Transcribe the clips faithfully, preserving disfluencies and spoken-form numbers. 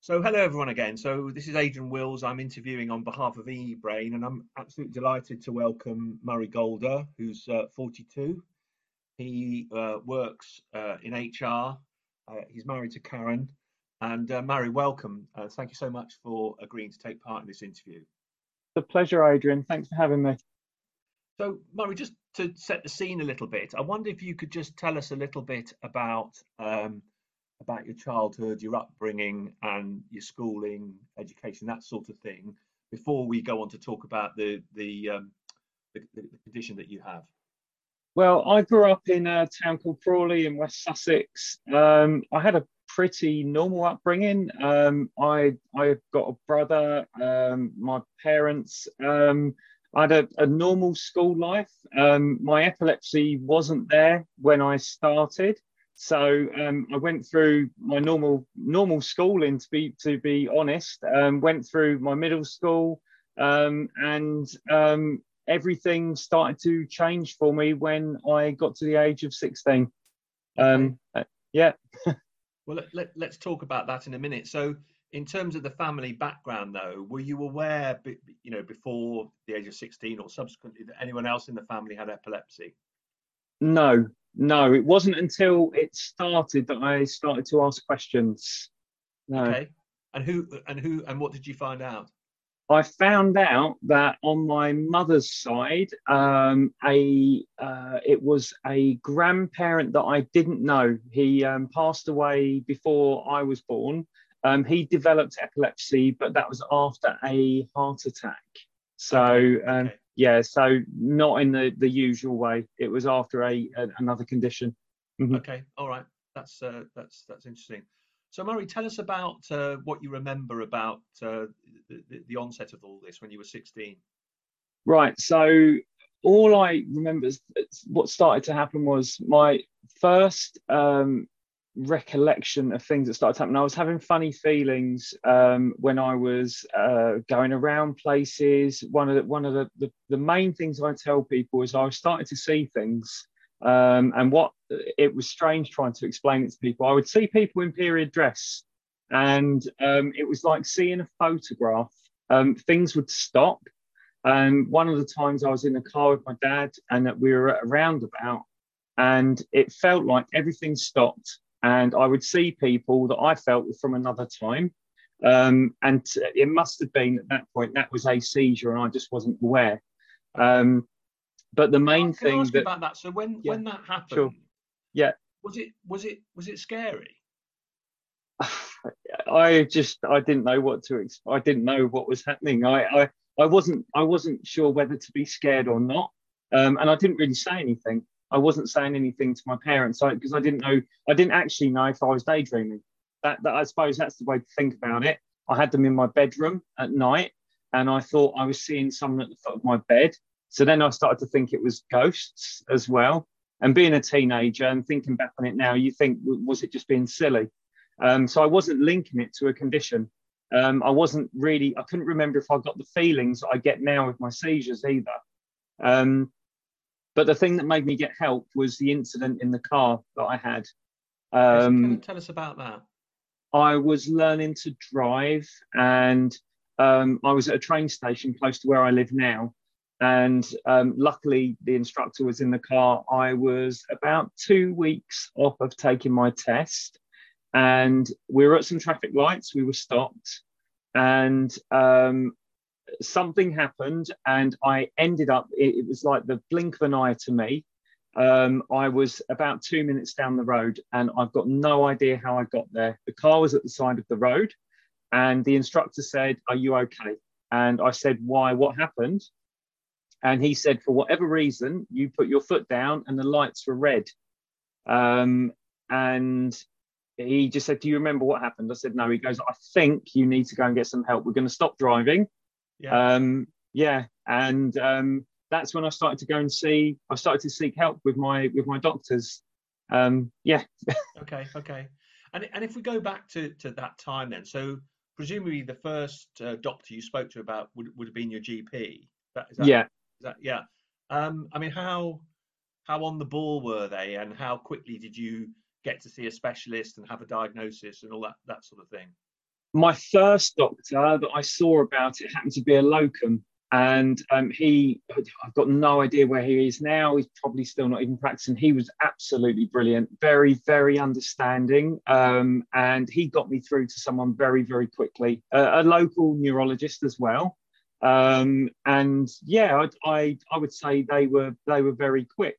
So hello everyone again. So this is Adrian Wills. I'm interviewing on behalf of eBrain, and I'm absolutely delighted to welcome Murray Golder, who's uh, forty-two. He uh, works uh, in H R. Uh, he's married to Karen. And uh, Murray, welcome. Uh, thank you so much for agreeing to take part in this interview. The pleasure, Adrian. Thanks for having me. So Murray, just to set the scene a little bit, I wonder if you could just tell us a little bit about um, about your childhood, your upbringing, and your schooling, education, that sort of thing, before we go on to talk about the the um, the, the condition that you have. Well, I grew up in a town called Crawley in West Sussex. Um, I had a pretty normal upbringing. Um, I I got a brother. Um, my parents. Um, I had a, a normal school life. Um, my epilepsy wasn't there when I started, so um, I went through my normal normal schooling. To be to be honest, um, went through my middle school, um, and um, everything started to change for me when I got to the age of sixteen. Okay. Um, uh, yeah. Well, let, let, let's talk about that in a minute. So, in terms of the family background, though, were you aware, be- you know, before the age of sixteen or subsequently, that anyone else in the family had epilepsy? No, no, it wasn't until it started that I started to ask questions. No. Okay. And who and who and what did you find out? I found out that on my mother's side, um, a uh, it was a grandparent that I didn't know. He um, passed away before I was born. Um, he developed epilepsy, but that was after a heart attack. Okay. So um, Okay. yeah, so not in the the usual way. It was after a, a another condition. Mhm. Okay, all right. That's uh, that's that's interesting. So, Murray, tell us about uh, what you remember about uh, the, the, the onset of all this when you were sixteen. Right. So all I remember is what started to happen was my first um, recollection of things that started happening. I was having funny feelings um, when I was uh, going around places. One of the one of the, the the main things I tell people is I was starting to see things. Um, and what it was strange trying to explain it to people. I would see people in period dress, and um, it was like seeing a photograph. Um, things would stop, and one of the times I was in the car with my dad and that we were at a roundabout, and it felt like everything stopped. And I would see people that I felt were from another time. Um, and it must have been at that point that was a seizure, and I just wasn't aware. Okay. Um, but the Can I, main can I thing ask you that, about that? So, when yeah, when that sure, happened, yeah, was it was it was it scary? I just I didn't know what to ex- I didn't know what was happening. I I, I wasn't I wasn't sure whether to be scared or not, um, and I didn't really say anything. I wasn't saying anything to my parents because I, I didn't know I didn't actually know if I was daydreaming. That, that I suppose that's the way to think about it. I had them in my bedroom at night, and I thought I was seeing someone at the foot of my bed. So then I started to think it was ghosts as well. And being a teenager and thinking back on it now, you think, was it just being silly? Um, so I wasn't linking it to a condition. Um, I wasn't really, I couldn't remember if I got the feelings that I get now with my seizures either. Um, but the thing that made me get help was the incident in the car that I had. Okay, so tell Um, tell us about that. I was learning to drive, and um, I was at a train station close to where I live now. And um, luckily, the instructor was in the car. I was about two weeks off of taking my test, and we were at some traffic lights. We were stopped, and um, something happened, and I ended up. It, it was like the blink of an eye to me. Um, I was about two minutes down the road, and I've got no idea how I got there. The car was at the side of the road, and the instructor said, "Are you okay?" And I said, "Why? What happened?" And he said, "For whatever reason, you put your foot down, and the lights were red." Um, and he just said, "Do you remember what happened?" I said, "No." He goes, "I think you need to go and get some help. We're going to stop driving." Yeah. Um, yeah, and um, that's when I started to go and see. I started to seek help with my with my doctors. Um, yeah, Okay. Okay. And and if we go back to to that time then, so presumably the first uh, doctor you spoke to about would would have been your G P. That is that yeah. is that yeah. Um, I mean, how how on the ball were they, and how quickly did you get to see a specialist and have a diagnosis and all that that sort of thing? My first doctor that I saw about it happened to be a locum. And um, he, I've got no idea where he is now. He's probably still not even practicing. He was absolutely brilliant, very, very understanding. Um, and he got me through to someone very, very quickly, uh, a local neurologist as well. Um, and yeah, I, I, I would say they were they were very quick.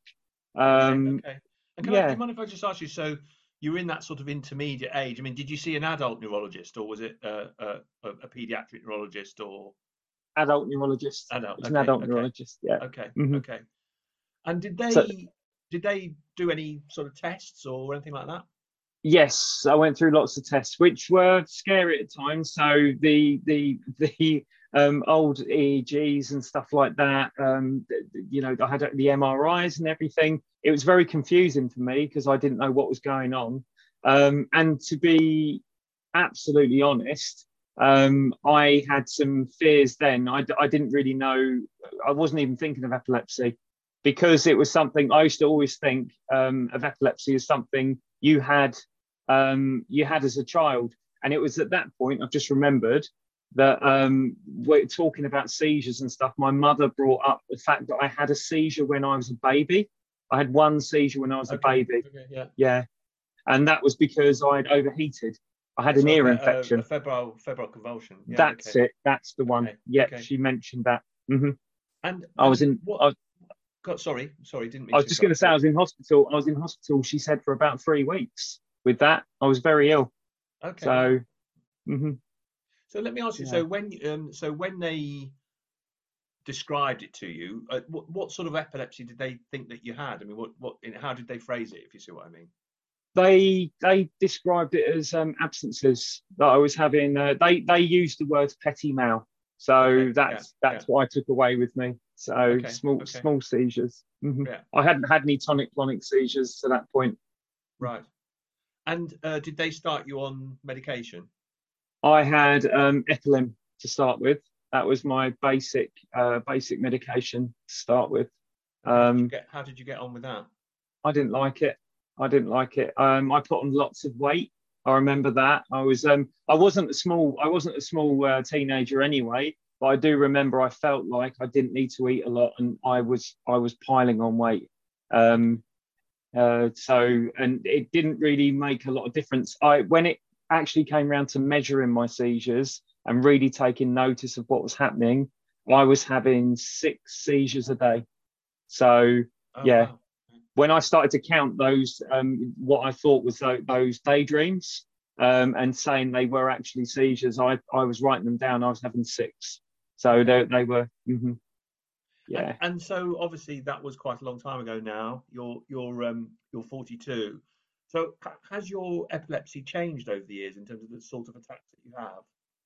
Um, Okay, okay. And can I, do yeah, you mind if I just ask you, so you were in that sort of intermediate age. I mean, did you see an adult neurologist, or was it uh, a, a, a pediatric neurologist, or adult neurologist. adult? It's an Okay, adult okay, neurologist. Yeah. okay, hmm okay. And did So they did they do any sort of tests or anything like that? yes, I went through lots of tests, which were scary at times. So the the the um, old E E Gs and stuff like that. Um, you know, I had the M R Is and everything. It was very confusing for me because I didn't know what was going on. Um, and to be absolutely honest, um, I had some fears then. I, I didn't really know. I wasn't even thinking of epilepsy because it was something I used to always think um, of epilepsy as something you had um, you had as a child. And it was at that point I've just remembered that um, we're talking about seizures and stuff. My mother brought up the fact that I had a seizure when I was a baby. I had one seizure when I was a Okay, baby. okay, yeah. Yeah, and that was because I'd overheated. I had It's an a, ear fe- a, a infection. febrile febrile convulsion. Yeah, That's okay, it. That's the one. okay, Yep, okay. she mentioned that. hmm And I was and in. what? I was, God, sorry, sorry, didn't mean I was to just going to interrupt say I you. was in hospital. I was in hospital. She said for about three weeks. With that, I was very ill. Okay, So, wow. hmm So let me ask you. yeah. So when um, so when they described it to you, uh, what what sort of epilepsy did they think that you had? I mean, what what how did they phrase it? If you see what I mean. They they described it as um, absences that I was having. Uh, they they used the words petit mal. Okay, So yeah, that's yeah. that's what I took away with me. So Okay, small okay, small seizures. hmm yeah, I hadn't had any tonic clonic seizures to that point. right. And uh, did they start you on medication? I had um, Epilim to start with. That was my basic uh, basic medication to start with. And how did you Um, get how did you get on with that? I didn't like it. I didn't like it. Um, I put on lots of weight. I remember that. I was um, I wasn't a small I wasn't a small uh, teenager anyway, but I do remember I felt like I didn't need to eat a lot, and I was I was piling on weight. Okay, Um, uh, so and it didn't really make a lot of difference. I when it actually came around to measuring my seizures and really taking notice of what was happening, I was having six seizures a day. So oh yeah, wow. when I started to count those, um, what I thought was th- those daydreams, um, and saying they were actually seizures, I, I was writing them down. I was having six. So Okay. they, they were, mhm, And yeah. and so obviously that was quite a long time ago now. You're you're um you're forty-two. So ha- has your epilepsy changed over the years in terms of the sort of attacks that you have?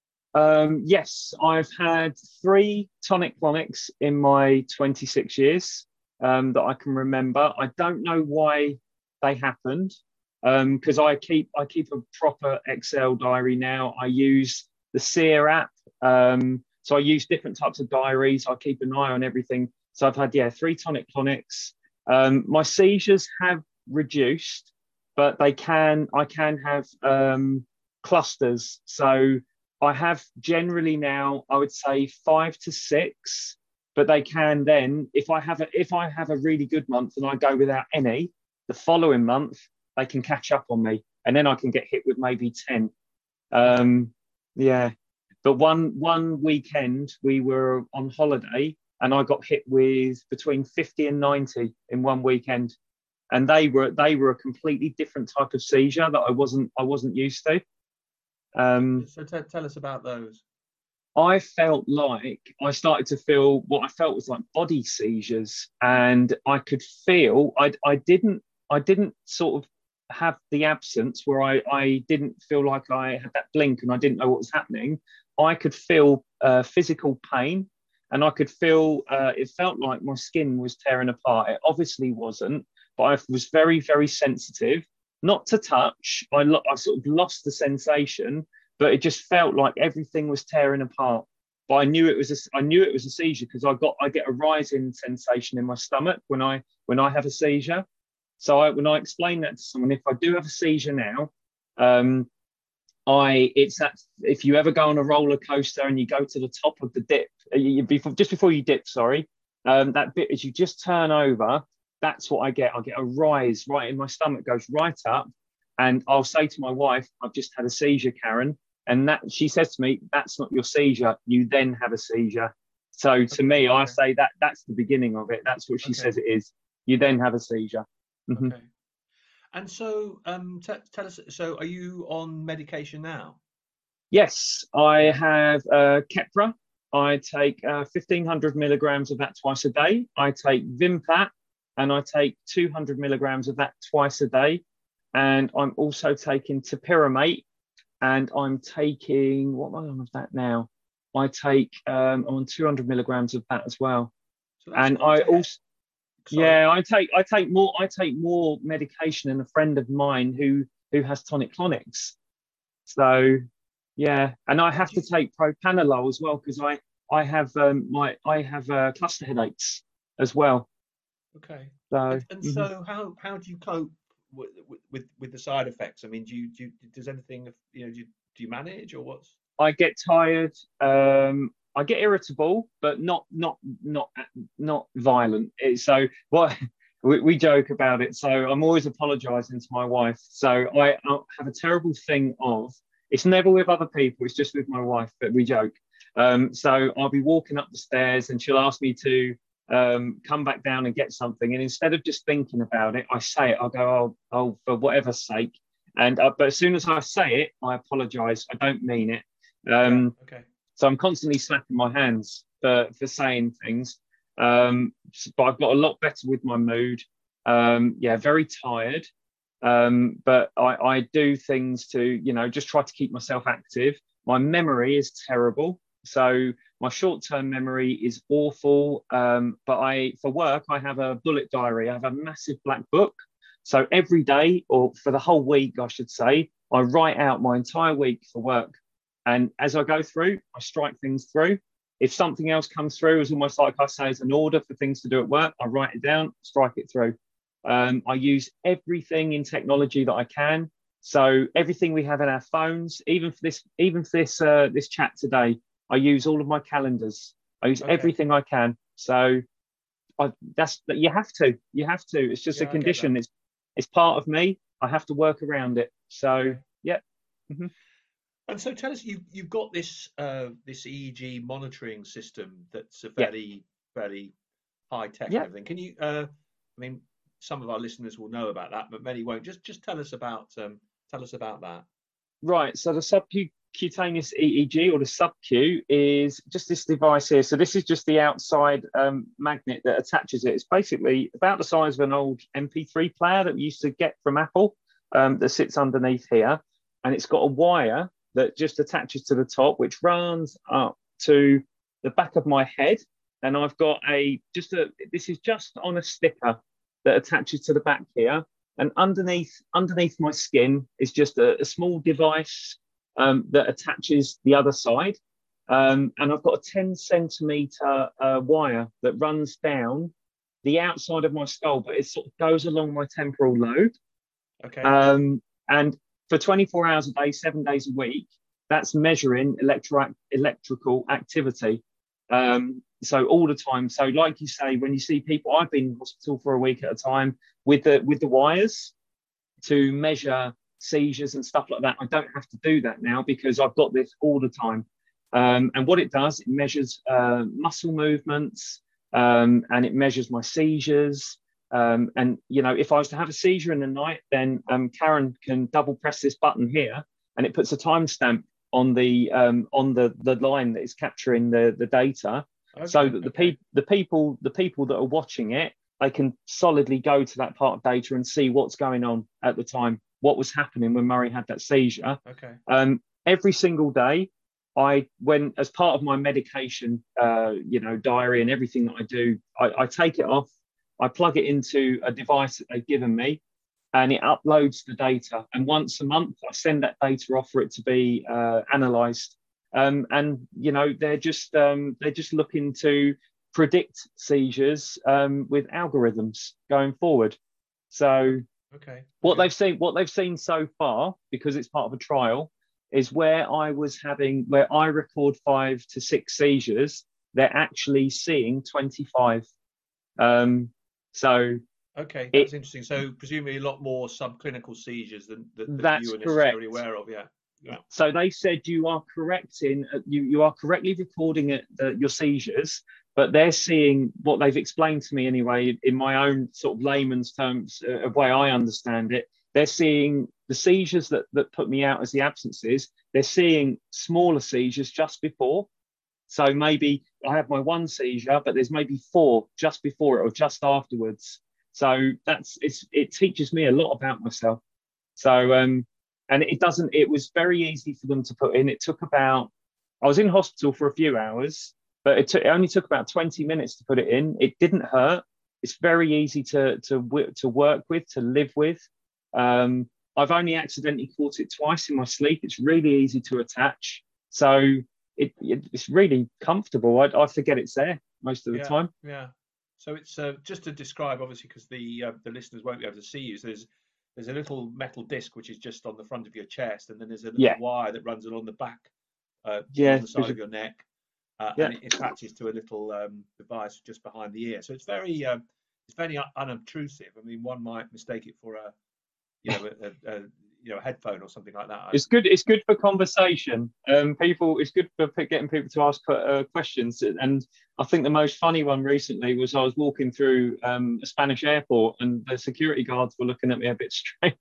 Um, yes, I've had three tonic clonics in my twenty-six years um, that I can remember. I don't know why they happened because um, I keep I keep a proper Excel diary now. I use the Seer app, um, so I use different types of diaries. I keep an eye on everything. So I've had yeah three tonic clonics. Um, my seizures have reduced, but they can I can have um, clusters. So I have generally now, I would say five to six, but they can then, if I have a if I have a really good month and I go without any, the following month they can catch up on me, and then I can get hit with maybe ten. Okay. Um, yeah, but one one weekend we were on holiday and I got hit with between fifty and ninety in one weekend, and they were they were a completely different type of seizure that I wasn't I wasn't used to. So, Um, so t- tell us about those. I felt like I started to feel what I felt was like body seizures, and I could feel I I didn't I didn't sort of have the absence where I I didn't feel like I had that blink and I didn't know what was happening. I could feel uh, physical pain, and I could feel uh, it felt like my skin was tearing apart. It obviously wasn't, but I was very very sensitive. Not to touch, I lo- I sort of lost the sensation, but it just felt like everything was tearing apart. But I knew it was a, I knew it was a seizure because I got I get a rising sensation in my stomach when I when I have a seizure. So I, when I explain that to someone, if I do have a seizure now, um, I it's that if you ever go on a roller coaster and you go to the top of the dip, uh, you, before just before you dip, sorry, um, that bit as you just turn over, that's what I get. I get a rise right in my stomach, goes right up, and I'll say to my wife, "I've just had a seizure, Karen," and that she says to me, "That's not your seizure. You then have a seizure." So to Okay, me, I okay, say that that's the beginning of it. That's what she okay, says it is. You then have a seizure. Mhm. okay. And so, um, t tell us. So, are you on medication now? Yes, I Yeah. have uh, Keppra. I take uh, fifteen hundred milligrams of that twice a day. I take Vimpat, and I take two hundred milligrams of that twice a day. And I'm also taking topiramate, and I'm taking, what am I on of that now? I take, um, I'm on two hundred milligrams of that as well. So that's And quite I a he also, Sorry. yeah, I take, I take more, I take more medication than a friend of mine who who has tonic clonics. So yeah, and I And have do to you, take propanolol as well because I I have um, my I have uh, cluster headaches as well. okay. So And and mhm. so, how how do you cope with with with, with the side effects? I mean, do you do you, does anything, you know, do you, do you manage, or what's? I get tired. Um, I get irritable, but not not not not violent. It's so what we, we joke about it. So I'm always apologising to my wife. So I, I have a terrible thing of it's never with other people. It's just with my wife that we joke. Um, so I'll be walking up the stairs and she'll ask me to um, come back down and get something. And instead of just thinking about it, I say it. I'll go, oh, oh for whatever's sake. And uh, but as soon as I say it, I apologise. I don't mean it. Yeah. Um, Okay. so I'm constantly slapping my hands for, for saying things. Um, but I've got a lot better with my mood. Um, yeah, very tired. Um, but I, I do things to, you know, just try to keep myself active. My memory is terrible. So my short-term memory is awful. Um, but I, for work, I have a bullet diary. I have a massive black book. So every day, or for the whole week, I should say, I write out my entire week for work. And as I go through, I strike things through. If something else comes through, it's almost like I say, it's an order for things to do at work. I write it down, strike it through. Um, I use everything in technology that I can. So everything we have in our phones, even for this, even for this uh, this chat today, I use all of my calendars. I use Okay. everything I can. So I, that's you have to, you have to. It's just a Yeah, I get that. condition. It's it's part of me. I have to work around it. So Okay. yeah. Mm-hmm. And so, tell us, you you've got this uh this E E G monitoring system that's a Yeah. fairly fairly high tech and Yeah. everything. Can you? Uh, I mean, some of our listeners will know about that, but many won't. Just just tell us about um tell us about that. Right. So the subcutaneous E E G or the sub-Q is just this device here. So this is just the outside um, magnet that attaches it. It's basically about the size of an old M P three player that we used to get from Apple um, that sits underneath here. And it's got a wire that just attaches to the top, which runs up to the back of my head. And I've got a, just a, this is just on a sticker that attaches to the back here. And underneath underneath my skin is just a, a small device um, that attaches the other side. Um, and I've got a ten centimeter uh, wire that runs down the outside of my skull, but it sort of goes along my temporal lobe. Okay. Um, and for twenty-four hours a day, seven days a week, that's measuring electro- electrical activity. Um, so all the time. So like you say, when you see people, I've been in hospital for a week at a time with the with the wires to measure seizures and stuff like that. I don't have to do that now because I've got this all the time. Um, and what it does, it measures uh, muscle movements um, and it measures my seizures. Um, and you know, if I was to have a seizure in the night, then um, Karen can double press this button here, and it puts a timestamp on the um, on the the line that is capturing the the data, so Okay. that the Okay. people the people the people that are watching it, they can solidly go to that part of data and see what's going on at the time, what was happening when Murray had that seizure. Okay. Um, every single day, I when as part of my medication, uh, you know, diary and everything that I do, I, I take it off. I plug it into a device that they've given me, and it uploads the data. And once a month, I send that data off for it to be uh, analysed. Um, and you know, they're just um, they're just looking to predict seizures um, with algorithms going forward. So Okay. what Okay. they've seen, what they've seen so far, because it's part of a trial, is where I was having, where I record five to six seizures, they're actually seeing twenty-five. Um, so Okay, it, that's interesting. So presumably a lot more subclinical seizures than that, that you that's are necessarily correct. aware of. Yeah. Yeah. So they said you are correct in uh, you you are correctly recording it, the, your seizures, but they're seeing what they've explained to me anyway in my own sort of layman's terms uh, of way I understand it. They're seeing the seizures that that put me out as the absences. They're seeing smaller seizures just before. So maybe I have my one seizure, but there's maybe four just before it or just afterwards. So that's it's it teaches me a lot about myself. So um, and it doesn't. It was very easy for them to put in. It took about. I was in hospital for a few hours, but it, took, it only took about twenty minutes to put it in. It didn't hurt. It's very easy to to to work with, to live with. Um, I've only accidentally caught it twice in my sleep. It's really easy to attach. So it, it it's really comfortable. I, I forget it's there most of the Yeah. time. Yeah. So it's uh, just to describe, obviously, because the uh, the listeners won't be able to see you. So there's there's a little metal disc which is just on the front of your chest, and then there's a little Yeah, wire that runs along the back, uh, along yeah, the side of your neck, uh, yeah. and it attaches to a little um, device just behind the ear. So it's very um, it's very un- unobtrusive. I mean, one might mistake it for a you know a, a, a you know a headphone or something like that. It's good. It's good for conversation. Um, people. It's good for getting people to ask uh, questions. And I think the most funny one recently was I was walking through um, a Spanish airport, and the security guards were looking at me a bit strange.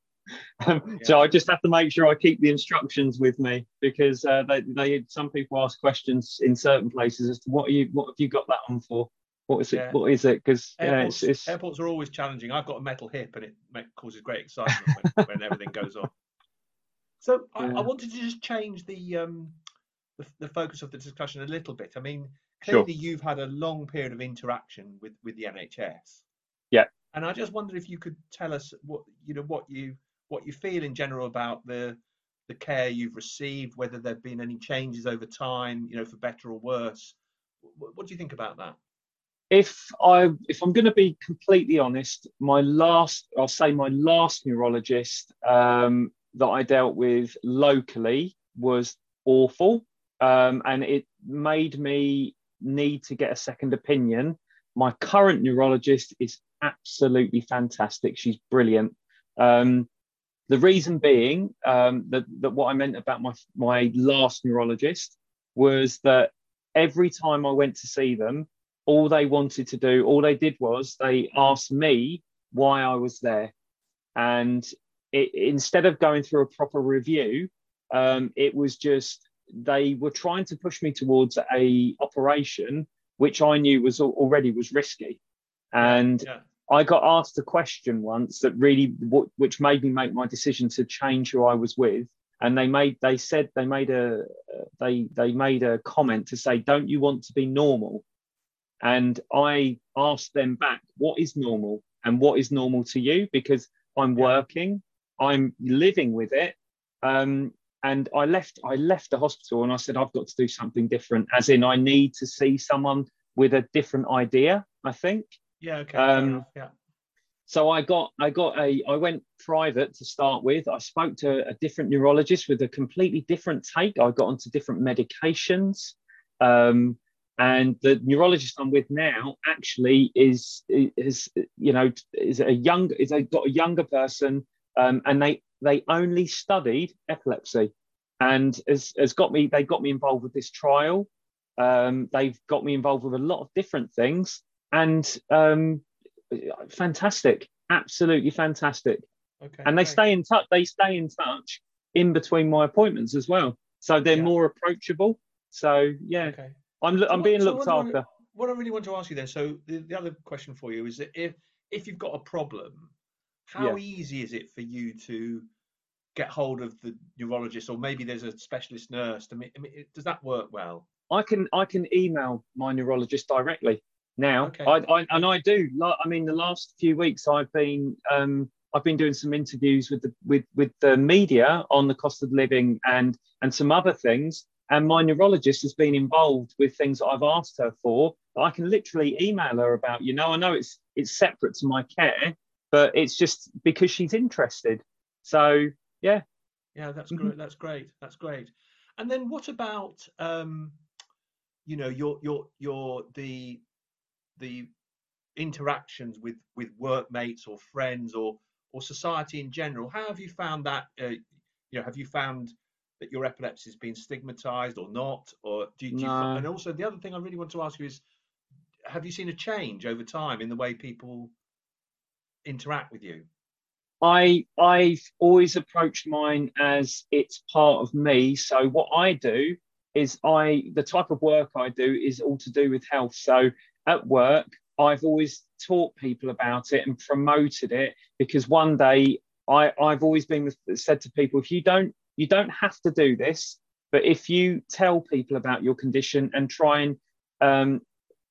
um, so Yeah. I just have to make sure I keep the instructions with me because uh, they, they some people ask questions in certain places as to what are you what have you got that on for? What is it? Yeah. What is it? Because yeah, it's, Airports it's airports are always challenging. I've got a metal hip, and it make, causes great excitement when, when everything goes off. So I, I yeah, wanted to just change the, um, the the focus of the discussion a little bit. I mean, sure. clearly you've had a long period of interaction with with the N H S, Yeah. and I just wondered if you could tell us what you know what you what you feel in general about the the care you've received, whether there've been any changes over time, you know, for better or worse. What, what do you think about that? if I if I'm going to be completely honest, my last I'll say my last neurologist um, that I dealt with locally was awful, um, and it made me need to get a second opinion. My current neurologist is absolutely fantastic. She's brilliant. Um, the reason being um, that, that what I meant about my my last neurologist was that every time I went to see them, all they wanted to do, all they did was they asked me why I was there. And it, instead of going through a proper review, um, it was just they were trying to push me towards a operation which I knew was already was risky. Yeah, And yeah, I got asked a question once that really, which made me make my decision to change who I was with. And they made, they said, they made a, they they made a comment to say, "Don't you want to be normal?" And I asked them back, "What is normal? And what is normal to you?" Because I'm yeah, working, I'm living with it. Um, and I left, I left the hospital and I said, I've got to do something different, as in I need to see someone with a different idea, I think. yeah. Okay, fair Um, enough. Yeah, so I got, I got a, I went private to start with. I spoke to a different neurologist with a completely different take. I got onto different medications. Um, and the neurologist I'm with now actually is is you know is a young is a got a younger person, um, and they they only studied epilepsy, and has has got me they got me involved with this trial. Um, they've got me involved with a lot of different things, and um, fantastic, absolutely fantastic. okay, And they great. stay in touch. They stay in touch in between my appointments as well, so they're Yeah, more approachable. So yeah, okay. I'm So I'm what? being So looked what I want after. what I really want to ask you then. So the, the other question for you is that if if you've got a problem, how Yeah, easy is it for you to get hold of the neurologist, or maybe there's a specialist nurse? To me, I mean, it- does that work well? I can I can email my neurologist directly now. Okay, I, I and okay, I do. Like, I mean, the last few weeks I've been um, I've been doing some interviews with the with with the media on the cost of living and and some other things. And my neurologist has been involved with things that I've asked her for. That I can literally email her about. You know, I know it's it's separate to my care, but it's just because she's interested. So yeah, Yeah, that's Mhm. great. That's great. That's great. And then what about um, you know, your your your the the interactions with with workmates or friends or or society in general? How have you found that? Uh, you know, have you found that your epilepsy has been stigmatized or not? Or do, do you? fi- No. And also, the other thing I really want to ask you is, have you seen a change over time in the way people interact with you? I I've always approached mine as it's part of me. So what I do is I the type of work I do is all to do with health. So at work, I've always taught people about it and promoted it because one day I I've always been said to people, if you don't you don't have to do this, but if you tell people about your condition and try and um,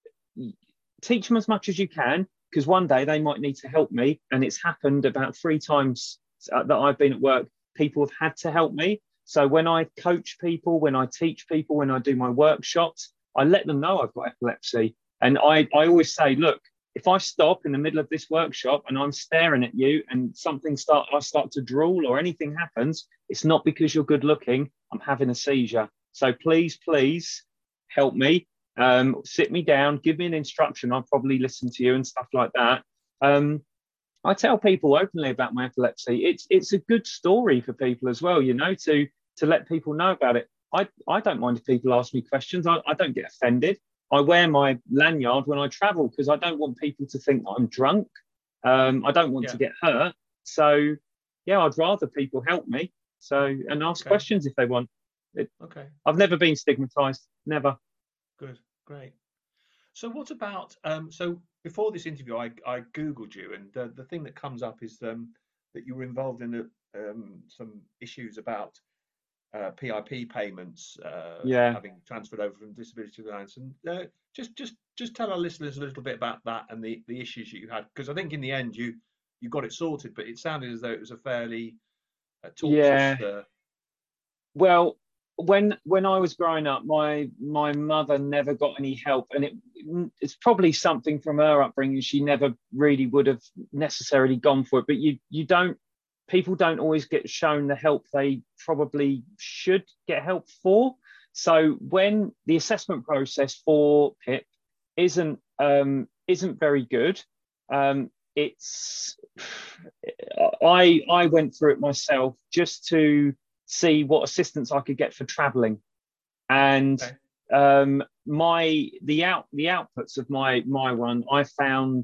teach them as much as you can because one day they might need to help me. And it's happened about three times uh, that I've been at work. People have had to help me. So when I coach people, when I teach people, when I do my workshops, I let them know I've got epilepsy. And I, I always say, look, if I stop in the middle of this workshop and I'm staring at you and something start, I start to drool or anything happens, it's not because you're good looking. I'm having a seizure. So please, please help me, um, sit me down, give me an instruction. I'll probably listen to you and stuff like that. Um, I tell people openly about my epilepsy. It's it's a good story for people as well, you know, to to let people know about it. I, I don't mind if people ask me questions. I, I don't get offended. I wear my lanyard when I travel because I don't want people to think I'm drunk. Um, I don't want to Yeah. get hurt. So yeah, I'd rather people help me. So and ask Okay. questions if they want. It, Okay. I've never been stigmatized. Never. Good. Great. So what about um, so before this interview, I, I googled you, and the, the thing that comes up is um, that you were involved in a, um, some issues about uh, P I P payments uh, Yeah. having transferred over from disability allowance, and uh, just just just tell our listeners a little bit about that and the the issues that you had, because I think in the end you you got it sorted, but it sounded as though it was a fairly uh, torturous. Yeah. Uh, Well, when when I was growing up, my my mother never got any help, and it it's probably something from her upbringing. She never really would have necessarily gone for it. But you you don't people don't always get shown the help they probably should get help for. So when the assessment process for PIP isn't um, isn't very good, um, it's I I went through it myself just to see what assistance I could get for traveling. And okay. um, my the out the outputs of my my one, I found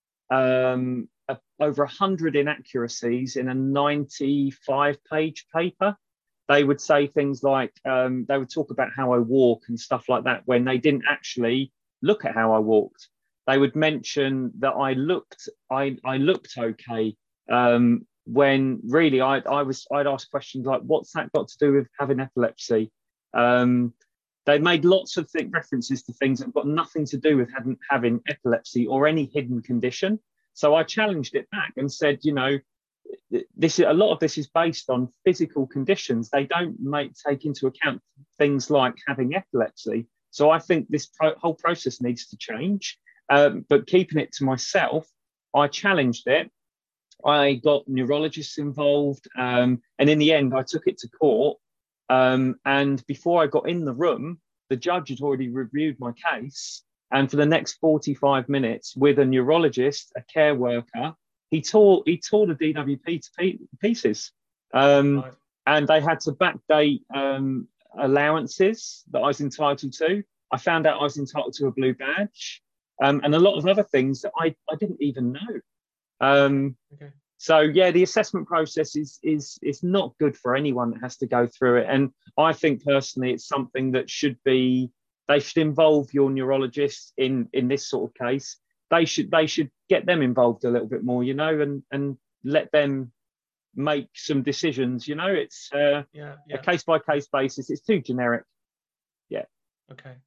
um, a, over a hundred inaccuracies in a ninety-five page paper. They would say things like um, they would talk about how I walk and stuff like that when they didn't actually look at how I walked. They would mention that I looked I I looked okay, um, when really I I was I'd ask questions like, what's that got to do with having epilepsy? Um, they made lots of th- references to things that have got nothing to do with having, having epilepsy or any hidden condition. So I challenged it back and said, you know, this a lot of this is based on physical conditions. They don't make take into account things like having epilepsy. So I think this pro- whole process needs to change. Um, but keeping it to myself, I challenged it. I got neurologists involved, um, and in the end, I took it to court. Um, and before I got in the room, the judge had already reviewed my case. And for the next forty-five minutes, with a neurologist, a care worker, he tore he tore the D W P to pieces. Um, Right. and they had to backdate um, allowances that I was entitled to. I found out I was entitled to a blue badge, um, and a lot of other things that I, I didn't even know. Okay. Um, Okay. so yeah, the assessment process is is is not good for anyone that has to go through it. And I think personally, it's something that should be they should involve your neurologist in in this sort of case. They should they should get them involved a little bit more, you know, and and let them make some decisions. You know, it's uh, Yeah. a Yeah. case by Yeah. case basis. It's too generic. Yeah, Okay.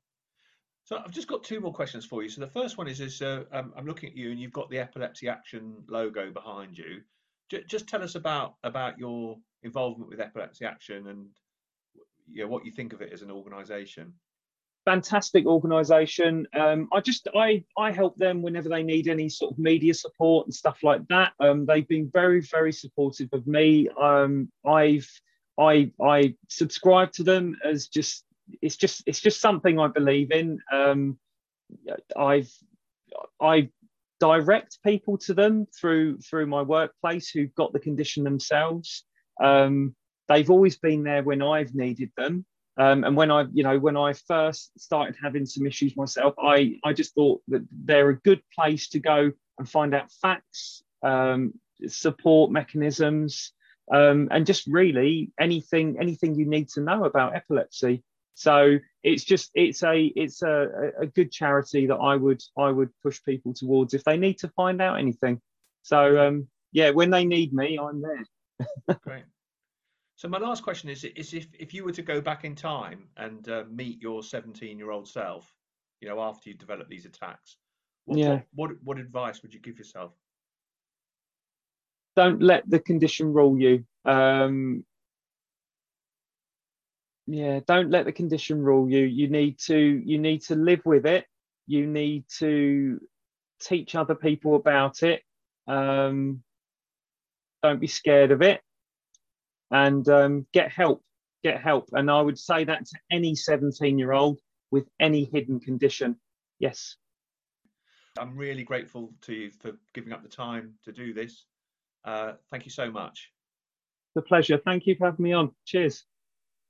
So I've just got two more questions for you. So the first one is, is uh, um, I'm looking at you and you've got the Epilepsy Action logo behind you. J just tell us about about your involvement with Epilepsy Action and you know, what you think of it as an organisation. fantastic organisation. Um, I just I I help them whenever they need any sort of media support and stuff like that. Um, they've been very very supportive of me. Um, I've I I subscribe to them as just it's just it's just something I believe in. Um, I've I direct people to them through through my workplace who've got the condition themselves. Um, they've always been there when I've needed them. Um, and when I, you know, when I first started having some issues myself, I, I just thought that they're a good place to go and find out facts, um, support mechanisms, um, and just really anything, anything you need to know about epilepsy. So it's just, it's a, it's a, a good charity that I would, I would push people towards if they need to find out anything. So um, yeah, when they need me, I'm there. Great. So my last question is, is if, if you were to go back in time and uh, meet your seventeen-year-old self, you know, after you develop these attacks, what, Yeah. what, what, what advice would you give yourself? Don't let the condition rule you. Um, yeah, don't let the condition rule you. You need to, you need to live with it. You need to teach other people about it. Um, don't be scared of it. And um, get help, get help. And I would say that to any seventeen year old with any hidden condition. Yes. I'm really grateful to you for giving up the time to do this. Uh, thank you so much. It's a pleasure. Thank you for having me on. Cheers.